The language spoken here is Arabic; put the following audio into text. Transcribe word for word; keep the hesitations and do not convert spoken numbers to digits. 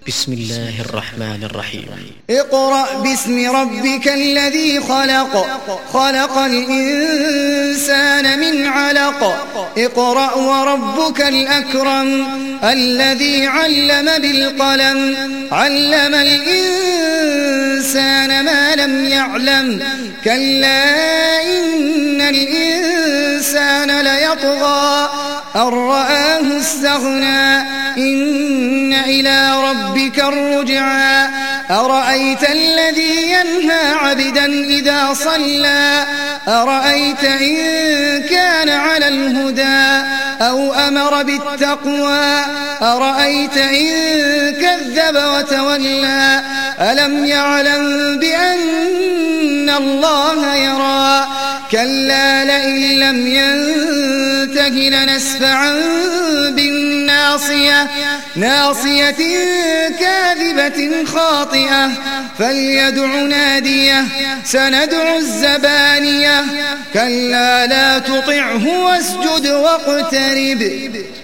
بسم الله الرحمن الرحيم. اقرأ باسم ربك الذي خلق خلق الإنسان من علق اقرأ وربك الأكرم الذي علم بالقلم علم الإنسان ما لم يعلم كلا إن الإنسان ليطغى أن رآه استغنى إن إلى ربك الرجعى أرأيت الذي ينهى عبدا إذا صلى أرأيت إن كان على الهدى أو أمر بالتقوى أرأيت إن كذب وتولى ألم يعلم بأن الله يرى كلا لئن لم ينته لنسفعا بالناصية ناصية كاذبة خاطئة فليدع ناديه سندع الزبانية كلا لا تطعه واسجد واقترب